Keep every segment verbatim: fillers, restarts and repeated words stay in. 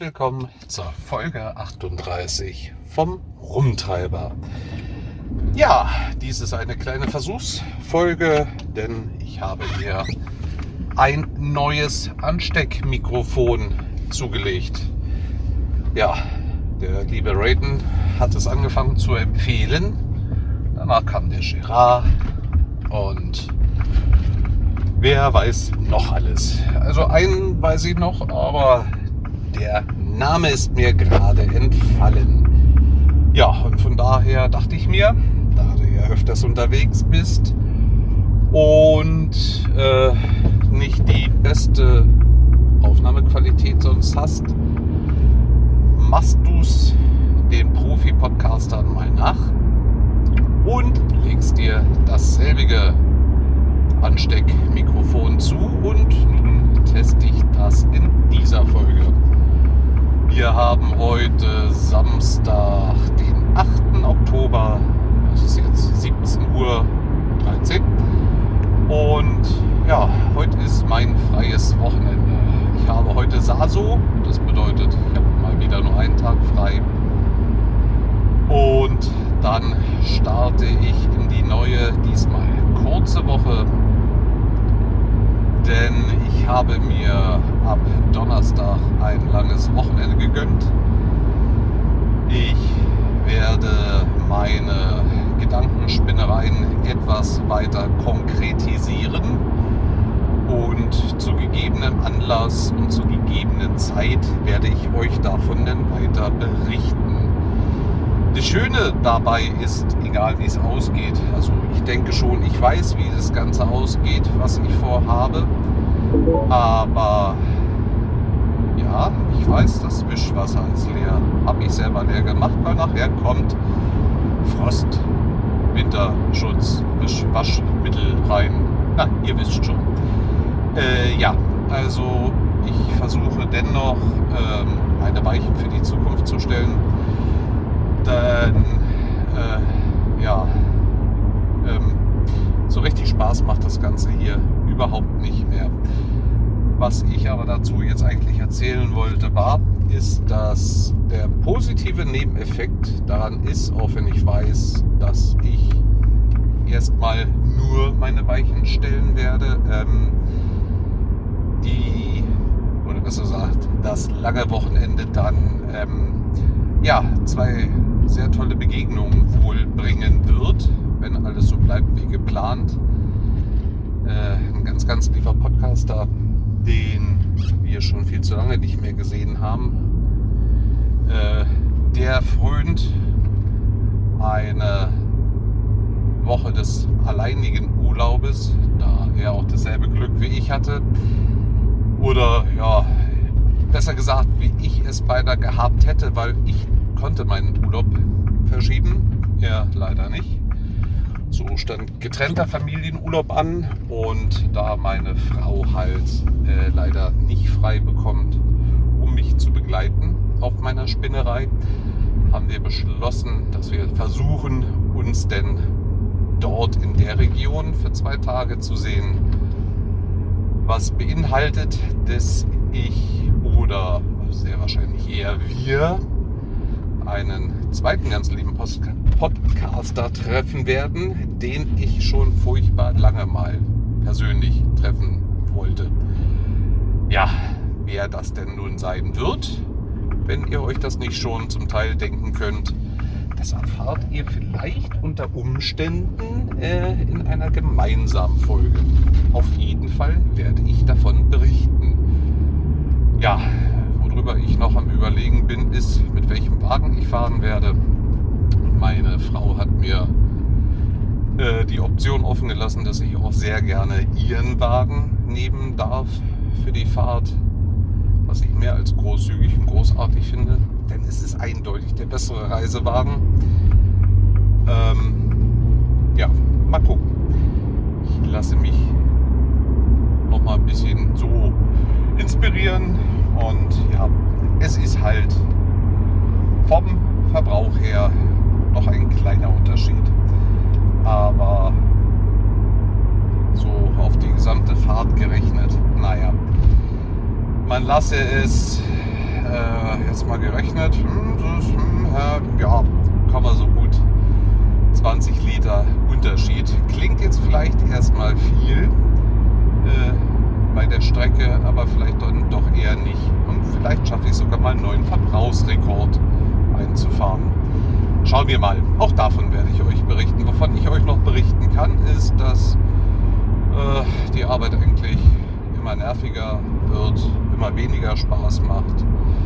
willkommen zur Folge achtunddreißig vom Rumtreiber. Ja, dies ist eine kleine Versuchsfolge, denn ich habe mir ein neues Ansteckmikrofon zugelegt. Ja, der liebe Raiden hat es angefangen zu empfehlen. Danach kam der Gerard und wer weiß noch alles. Also einen weiß ich noch, aber der Name ist mir gerade entfallen. Ja, und von daher dachte ich mir, da du ja öfters unterwegs bist und äh, nicht die beste Aufnahmequalität sonst hast, machst du es den Profi-Podcastern mal nach und legst dir dasselbige Ansteckmikrofon zu und nun teste ich das in dieser Folge. Wir haben heute Samstag, den achten Oktober, es ist jetzt siebzehn Uhr dreizehn und ja, heute ist mein freies Wochenende. Ich habe heute Saso, das bedeutet, ich habe mal wieder nur einen Tag frei und dann starte ich in die neue, diesmal kurze Woche. Denn ich habe mir ab Donnerstag ein langes Wochenende gegönnt. Ich werde meine Gedankenspinnereien etwas weiter konkretisieren und zu gegebenem Anlass und zu gegebenen Zeit werde ich euch davon dann weiter berichten. Das Schöne dabei ist, egal wie es ausgeht, also ich denke schon, ich weiß, wie das Ganze ausgeht, was ich vorhabe, aber ja, ich weiß, das Wischwasser ist leer, habe ich selber leer gemacht, weil nachher kommt Frost, Winterschutz, Wisch, Waschmittel rein, na, ihr wisst schon. Äh, ja, also ich versuche dennoch ähm, meine Weichen für die Zukunft zu stellen. Dann, äh, ja, ähm, so richtig Spaß macht das Ganze hier überhaupt nicht mehr. Was ich aber dazu jetzt eigentlich erzählen wollte, war, ist, dass der positive Nebeneffekt daran ist, auch wenn ich weiß, dass ich erstmal nur meine Weichen stellen werde, ähm, die, oder besser gesagt, das lange Wochenende dann, ähm, ja, zwei sehr tolle Begegnungen wohl bringen wird, wenn alles so bleibt wie geplant. Äh, ein ganz, ganz lieber Podcaster, den wir schon viel zu lange nicht mehr gesehen haben, äh, der frönt eine Woche des alleinigen Urlaubes, da er auch dasselbe Glück wie ich hatte. Oder ja, besser gesagt, wie ich es beinahe gehabt hätte, weil ich konnte meinen Urlaub verschieben, er leider nicht. So stand getrennter Familienurlaub an und da meine Frau halt äh, leider nicht frei bekommt, um mich zu begleiten auf meiner Spinnerei, haben wir beschlossen, dass wir versuchen, uns denn dort in der Region für zwei Tage zu sehen. Was beinhaltet, dass ich oder sehr wahrscheinlich eher wir einen zweiten ganz lieben Podcaster treffen werden, den ich schon furchtbar lange mal persönlich treffen wollte. Ja, wer das denn nun sein wird, wenn ihr euch das nicht schon zum Teil denken könnt, das erfahrt ihr vielleicht unter Umständen äh, in einer gemeinsamen Folge. Auf jeden Fall werde ich davon berichten. Ja, worüber ich noch am Überlegen bin, ist, mit welchem Wagen ich fahren werde. Meine Frau hat mir äh, die Option offen gelassen, dass ich auch sehr gerne ihren Wagen nehmen darf für die Fahrt, was ich mehr als großzügig und großartig finde, denn es ist eindeutig der bessere Reisewagen. Ähm, ja, mal gucken. Ich lasse mich noch mal ein bisschen so inspirieren und ja, es ist halt vom Verbrauch her noch ein kleiner Unterschied, aber so auf die gesamte Fahrt gerechnet, naja, man lasse es äh, jetzt mal gerechnet, hm, so ist, hm, äh, ja, kann man so gut zwanzig Liter Unterschied. Klingt jetzt vielleicht erstmal viel äh, bei der Strecke, aber vielleicht dann doch eher nicht. Und vielleicht schaffe ich sogar mal einen neuen Verbrauchsrekord einzufahren. Schauen wir mal. Auch davon werde ich euch berichten. Wovon ich euch noch berichten kann, ist, dass äh, die Arbeit eigentlich immer nerviger wird, immer weniger Spaß macht.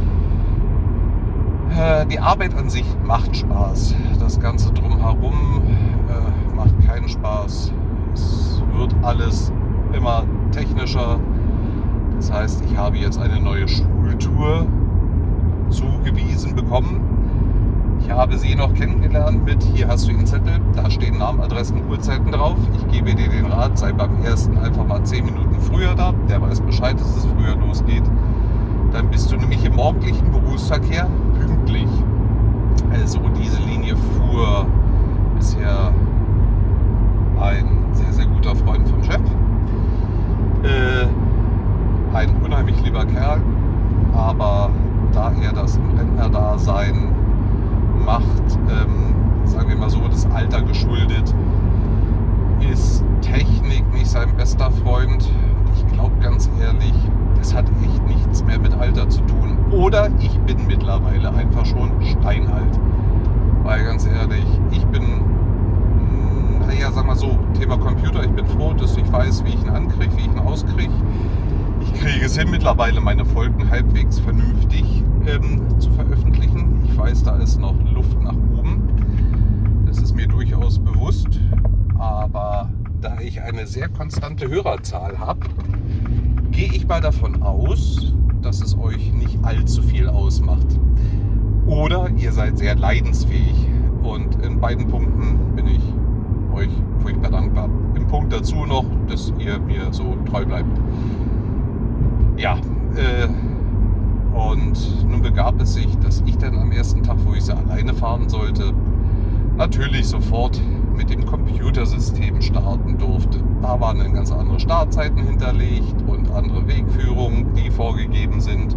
Äh, die Arbeit an sich macht Spaß. Das Ganze drumherum äh, macht keinen Spaß. Es wird alles immer technischer. Das heißt, ich habe jetzt eine neue Schultour zugewiesen bekommen. Ich habe sie noch kennengelernt mit, hier hast du den Zettel, da stehen Namen, Adressen, Uhrzeiten drauf. Ich gebe dir den Rat, sei beim ersten einfach mal zehn Minuten früher da. Der weiß Bescheid, dass es früher losgeht. Dann bist du nämlich im morgendlichen Berufsverkehr pünktlich. Also diese Linie fuhr bisher ein sehr, sehr guter Freund vom Chef. Äh, ein unheimlich lieber Kerl, aber da er das im Rentnerdasein macht, ähm, sagen wir mal so, das Alter geschuldet, ist Technik nicht sein bester Freund. Ich glaube ganz ehrlich, das hat echt nichts mehr mit Alter zu tun. Oder ich bin mittlerweile einfach schon steinalt. Weil ganz ehrlich, ich bin, naja, sag mal so, Thema Computer, ich bin froh, dass ich weiß, wie ich ihn ankriege, wie ich ihn auskriege. Ich kriege es hin, mittlerweile meine Folgen halbwegs vernünftig ähm, zu veröffentlichen. Ich weiß, da ist noch Luft nach oben. Das ist mir durchaus bewusst. Aber da ich eine sehr konstante Hörerzahl habe, gehe ich mal davon aus, dass es euch nicht allzu viel ausmacht. Oder ihr seid sehr leidensfähig. Und in beiden Punkten bin ich euch furchtbar dankbar. Im Punkt dazu noch, dass ihr mir so treu bleibt. Ja, äh, und nun begab es sich, dass ich dann am ersten Tag, wo ich sie alleine fahren sollte, natürlich sofort mit dem Computersystem starten durfte. Da waren dann ganz andere Startzeiten hinterlegt und andere Wegführungen, die vorgegeben sind.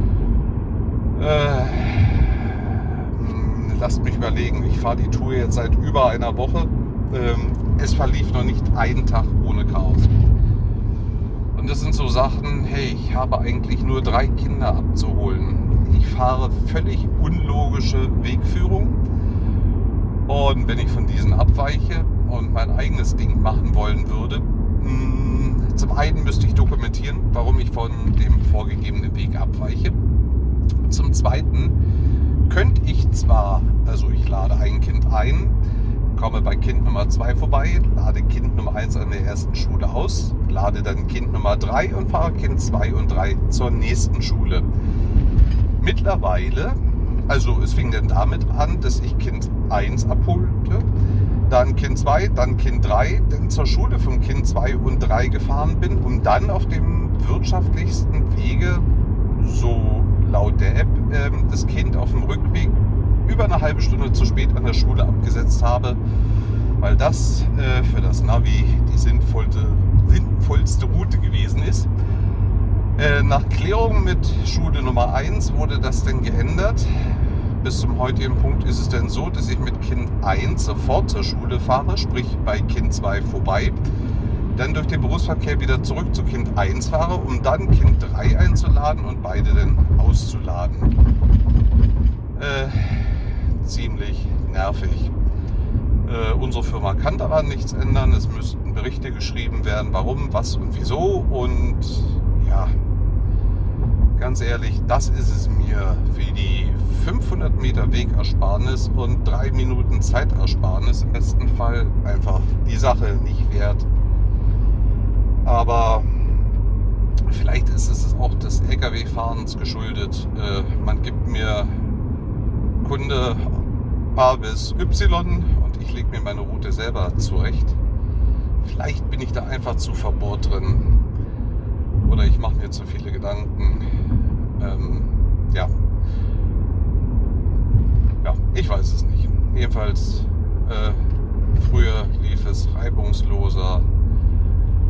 Äh, lasst mich überlegen, ich fahre die Tour jetzt seit über einer Woche. Ähm, es verlief noch nicht einen Tag ohne Chaos. Und das sind so Sachen, hey, ich habe eigentlich nur drei Kinder abzuholen. Ich fahre völlig unlogische Wegführung. Und wenn ich von diesen abweiche und mein eigenes Ding machen wollen würde, mh, zum einen müsste ich dokumentieren, warum ich von dem vorgegebenen Weg abweiche. Zum zweiten könnte ich zwar, also ich lade ein Kind ein, komme bei Kind Nummer zwei vorbei, lade Kind Nummer eins an der ersten Schule aus, lade dann Kind Nummer drei und fahre Kind zwei und drei zur nächsten Schule. Mittlerweile, also es fing dann damit an, dass ich Kind eins abholte, dann Kind zwei, dann Kind drei, dann zur Schule von Kind zwei und drei gefahren bin, um dann auf dem wirtschaftlichsten Wege, so laut der App, ähm, das Kind auf dem Rückweg über eine halbe Stunde zu spät an der Schule abgesetzt habe, weil das äh, für das Navi die sinnvollste, sinnvollste Route gewesen ist. Äh, nach Klärung mit Schule Nummer eins wurde das dann geändert. Bis zum heutigen Punkt ist es dann so, dass ich mit Kind eins sofort zur Schule fahre, sprich bei Kind zwei vorbei, dann durch den Berufsverkehr wieder zurück zu Kind eins fahre, um dann Kind drei einzuladen und beide dann auszuladen. Äh, ziemlich nervig. Äh, unsere Firma kann daran nichts ändern. Es müssten Berichte geschrieben werden, warum, was und wieso. Und ja, ganz ehrlich, das ist es mir für die fünfhundert Meter Wegersparnis und drei Minuten Zeitersparnis im besten Fall einfach die Sache nicht wert. Aber vielleicht ist es auch des L K W-Fahrens geschuldet. Äh, man gibt mir Kunde A bis Y und ich lege mir meine Route selber zurecht. Vielleicht bin ich da einfach zu verbohrt drin oder ich mache mir zu viele Gedanken. Ähm, ja. ja, ich weiß es nicht. Jedenfalls, äh, früher lief es reibungsloser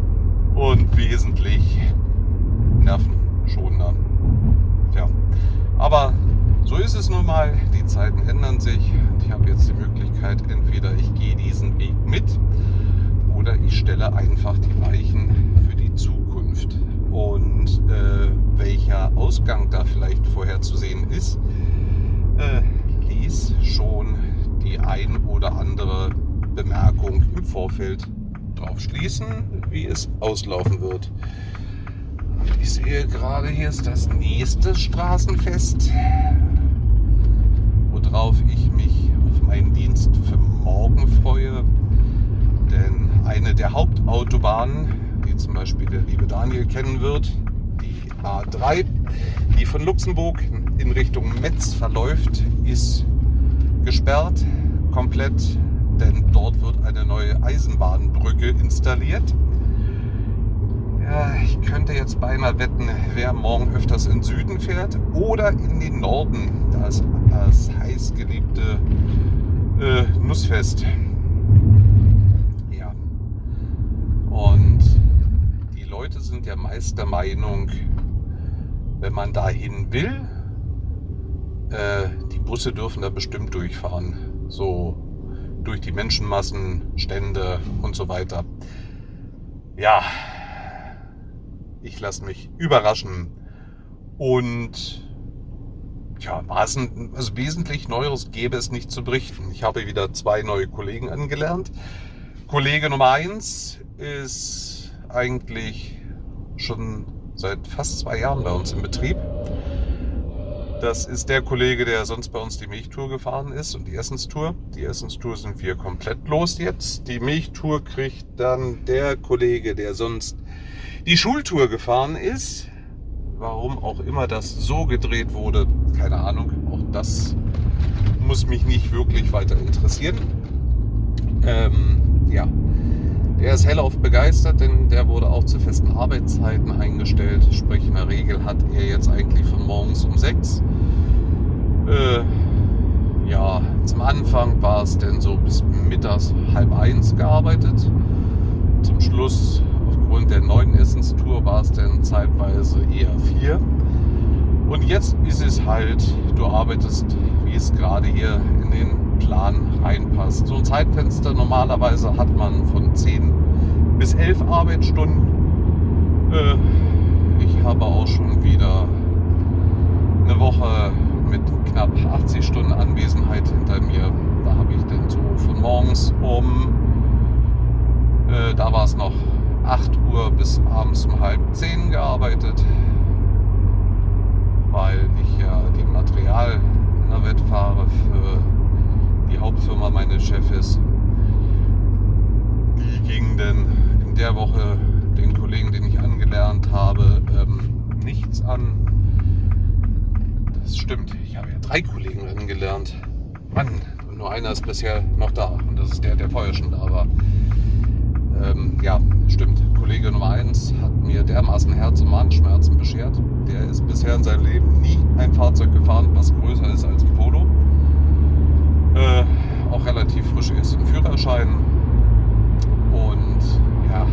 und wesentlich nervenschonender. Ja. Aber so ist es nun mal, die Zeiten ändern sich und ich habe jetzt die Möglichkeit, entweder ich gehe diesen Weg mit oder ich stelle einfach die Weichen für die Zukunft. Und äh, welcher Ausgang da vielleicht vorherzusehen ist, äh, ließ schon die ein oder andere Bemerkung im Vorfeld drauf schließen, wie es auslaufen wird. Ich sehe gerade, hier ist das nächste Straßenfest, worauf ich mich auf meinen Dienst für morgen freue. Denn eine der Hauptautobahnen, die zum Beispiel der liebe Daniel kennen wird, die A drei, die von Luxemburg in Richtung Metz verläuft, ist gesperrt, komplett, denn dort wird eine neue Eisenbahnbrücke installiert. Ja, ich könnte jetzt beinahe wetten, wer morgen öfters in den Süden fährt oder in den Norden, das, das heißgeliebte äh, Nussfest. Ja. Und die Leute sind ja meist der Meinung, wenn man dahin will, äh, die Busse dürfen da bestimmt durchfahren. So durch die Menschenmassen, Stände und so weiter. Ja. Ich lasse mich überraschen und ja, was ein, also wesentlich Neueres gäbe es nicht zu berichten. Ich habe wieder zwei neue Kollegen angelernt. Kollege Nummer eins ist eigentlich schon seit fast zwei Jahren bei uns im Betrieb. Das ist der Kollege, der sonst bei uns die Milchtour gefahren ist und die Essenstour. Die Essenstour sind wir komplett los jetzt. Die Milchtour kriegt dann der Kollege, der sonst die Schultour gefahren ist. Warum auch immer das so gedreht wurde, keine Ahnung. Auch das muss mich nicht wirklich weiter interessieren. Ähm, ja, der ist hellauf begeistert, denn der wurde auch zu festen Arbeitszeiten eingestellt. Sprich, in der Regel hat er jetzt eigentlich von morgens um sechs. Äh, ja, zum Anfang war es denn so bis mittags halb eins gearbeitet. Zum Schluss aufgrund der neuen Essenstour war es dann zeitweise eher vier. Und jetzt ist es halt, du arbeitest, wie es gerade hier in den Plan reinpasst. So ein Zeitfenster normalerweise hat man von zehn bis elf Arbeitsstunden. Äh, ich habe auch schon wieder eine Woche mit knapp achtzig Stunden Anwesenheit hinter mir. Da habe ich dann so von morgens um, äh, da war es noch acht Uhr bis abends um halb zehn gearbeitet, weil ich ja die Material-Navette fahre für die Hauptfirma meines Chefs. Die ging denn in der Woche den Kollegen, den ich angelernt habe, ähm, nichts an. Das stimmt, ich habe ja drei Kollegen angelernt. Mann, und nur einer ist bisher noch da und das ist der, der vorher schon da war. Ähm, ja, stimmt. Kollege Nummer eins hat mir dermaßen Herz- und Magenschmerzen beschert. Der ist bisher in seinem Leben nie ein Fahrzeug gefahren, was größer ist als ein Polo. Äh, auch relativ frisch ist ein Führerschein. Und ja,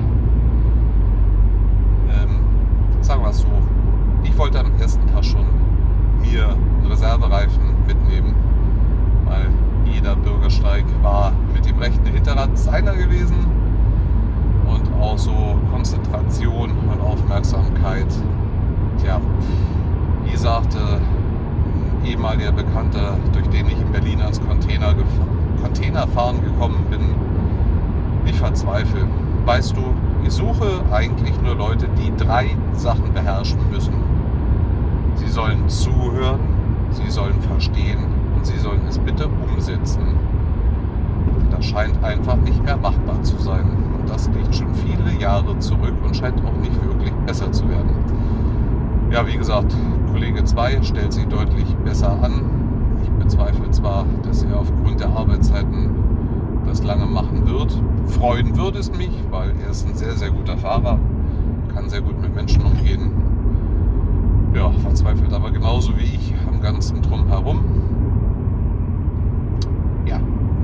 ähm, sagen wir es so, ich wollte am ersten Tag schon mir einen Reservereifen mitnehmen, weil jeder Bürgersteig war mit dem rechten Hinterrad seiner gewesen. Und auch so Konzentration und Aufmerksamkeit. Tja, wie sagte ein ehemaliger Bekannter, durch den ich in Berlin ans Container Containerfahren gekommen bin, ich verzweifle. Weißt du, ich suche eigentlich nur Leute, die drei Sachen beherrschen müssen. Sie sollen zuhören, sie sollen verstehen und sie sollen es bitte umsetzen. Das scheint einfach nicht mehr machbar zu sein. Und das liegt schon viele Jahre zurück und scheint auch nicht wirklich besser zu werden. Ja, wie gesagt, Kollege zwei stellt sich deutlich besser an. Ich bezweifle zwar, dass er aufgrund der Arbeitszeiten das lange machen wird. Freuen würde es mich, weil er ist ein sehr, sehr guter Fahrer, kann sehr gut mit Menschen umgehen. Ja, verzweifelt aber genauso wie ich am ganzen Drumherum. Ja.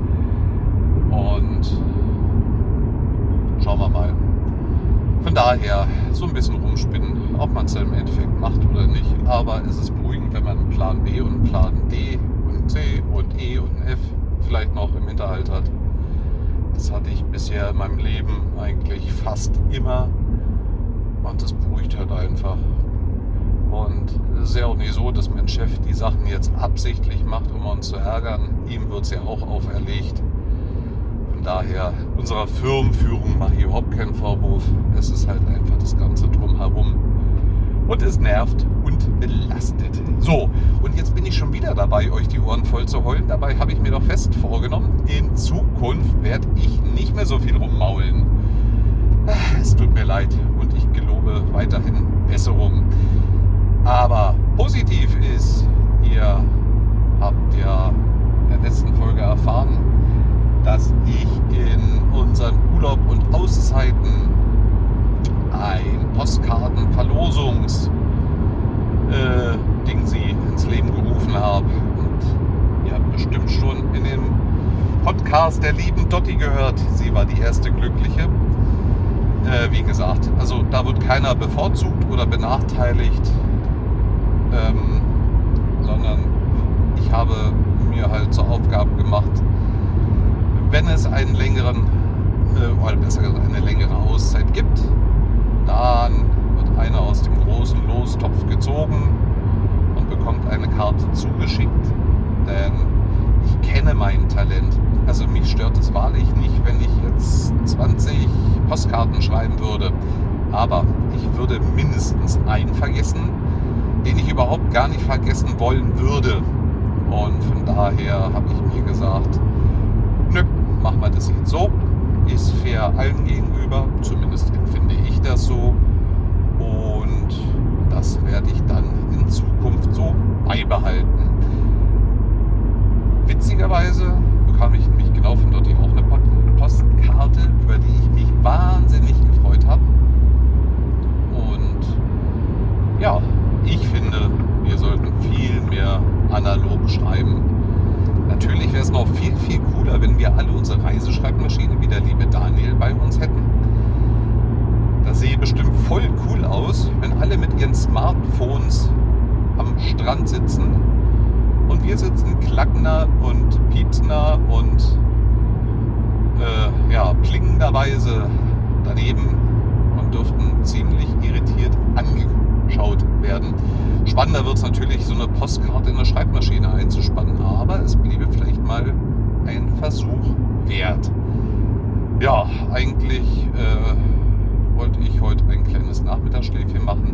Und schauen wir mal. Von daher so ein bisschen rumspinnen, ob man es dann im Endeffekt macht oder nicht. Aber es ist beruhigend Und wenn man einen Plan B und einen Plan D und C und E und F vielleicht noch im Hinterhalt hat. Das hatte ich bisher in meinem Leben eigentlich fast immer. Und das beruhigt halt einfach. Und es ist ja auch nicht so, dass mein Chef die Sachen jetzt absichtlich macht, um uns zu ärgern. Ihm wird es ja auch auferlegt. Von daher, unserer Firmenführung mache ich überhaupt keinen Vorwurf. Es ist halt einfach das Ganze drumherum. Und es nervt und belastet. So, und jetzt bin ich schon wieder dabei, euch die Ohren voll zu heulen. Dabei habe ich mir doch fest vorgenommen, in Zukunft werde ich nicht mehr so viel rummaulen. Es tut mir leid und ich gelobe weiterhin Besserung. Aber positiv ist, ihr habt ja in der letzten Folge erfahren, dass ich in unseren Urlaub und Auszeiten ein Postkartenverlosungs äh, Ding sie ins Leben gerufen habe. Und ihr habt bestimmt schon in dem Podcast der lieben Dotti gehört. Sie war die erste Glückliche. Äh, wie gesagt, also da wird keiner bevorzugt oder benachteiligt, ähm, sondern ich habe mir halt zur Aufgabe gemacht, wenn es einen längeren, äh, oder besser gesagt eine längere Auszeit gibt, dann wird einer aus dem großen Lostopf gezogen und bekommt eine Karte zugeschickt. Denn ich kenne mein Talent. Also mich stört es wahrlich nicht, wenn ich jetzt zwanzig Postkarten schreiben würde. Aber ich würde mindestens einen vergessen, den ich überhaupt gar nicht vergessen wollen würde. Und von daher habe ich mir gesagt, nö, machen wir das jetzt so. Ist fair allen gegenüber, zumindest empfinde ich das so. Und das werde ich dann in Zukunft so beibehalten. Witzigerweise bekam ich nämlich genau von dort auch eine Postkarte, über die ich mich wahnsinnig gefreut habe. Und ja, ich finde, wir sollten viel mehr analog schreiben. Natürlich wäre es noch viel, viel cooler, wenn wir alle unsere Reiseschreibmaschine wie der liebe Daniel bei uns hätten. Das sähe bestimmt voll cool aus, wenn alle mit ihren Smartphones am Strand sitzen und wir sitzen klackender und piepsender und äh, ja, klingenderweise daneben und dürften ziemlich irritiert angeschaut werden. Spannender wird es natürlich, so eine Postkarte in der Schreibmaschine einzuspannen, aber es bliebe vielleicht mal ein Versuch wert. Ja, eigentlich äh, wollte ich heute ein kleines Nachmittagsschläfchen machen.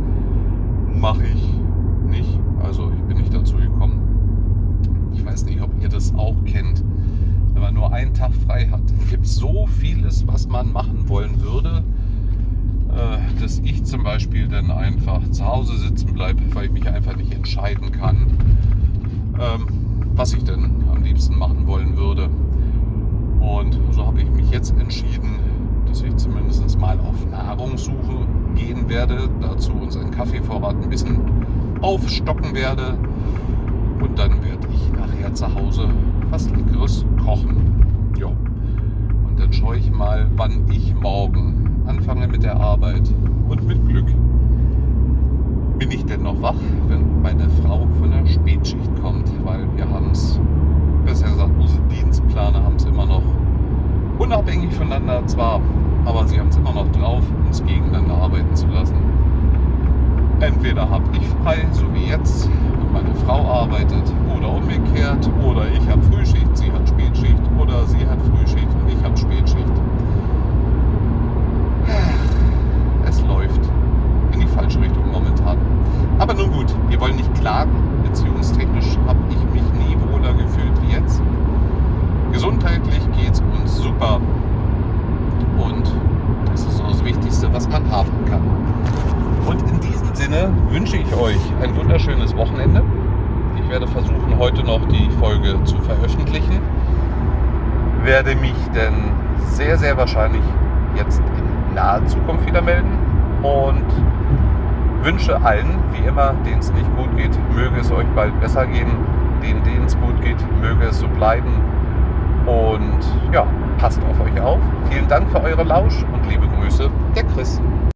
Mache ich nicht, also ich bin nicht dazu gekommen. Ich weiß nicht, ob ihr das auch kennt, wenn man nur einen Tag frei hat. Es gibt so vieles, was man machen wollen würde, dass ich zum Beispiel dann einfach zu Hause sitzen bleibe, weil ich mich einfach nicht entscheiden kann, ähm, was ich denn am liebsten machen wollen würde. Und so habe ich mich jetzt entschieden, dass ich zumindest mal auf Nahrungssuche gehen werde, dazu unseren Kaffeevorrat ein bisschen aufstocken werde und dann werde ich nachher zu Hause was Leckeres kochen. Ja. Und dann schaue ich mal, wann ich morgen anfange mit der Arbeit. Und mit Glück bin ich denn noch wach, wenn meine Frau von der Spätschicht kommt, weil wir haben es, besser gesagt, unsere Dienstpläne haben es immer noch unabhängig voneinander zwar, aber sie haben es immer noch drauf, uns gegeneinander arbeiten zu lassen. Entweder habe ich frei, so wie jetzt, und meine Frau arbeitet, oder umgekehrt, oder ich habe Frühschicht, sie hat Spätschicht, oder sie hat Frühschicht und ich habe Spätschicht. Es läuft in die falsche Richtung momentan. Aber nun gut, wir wollen nicht klagen. Beziehungstechnisch habe ich mich nie wohler gefühlt wie jetzt. Gesundheitlich geht es uns super. Und das ist so das Wichtigste, was man haben kann. Und in diesem Sinne wünsche ich euch ein wunderschönes Wochenende. Ich werde versuchen, heute noch die Folge zu veröffentlichen. Werde mich dann sehr, sehr wahrscheinlich jetzt in naher Zukunft wieder melden und wünsche allen, wie immer, denen es nicht gut geht, möge es euch bald besser gehen, denen, denen es gut geht, möge es so bleiben und ja, passt auf euch auf. Vielen Dank für eure Lausch und liebe Grüße, der Chris.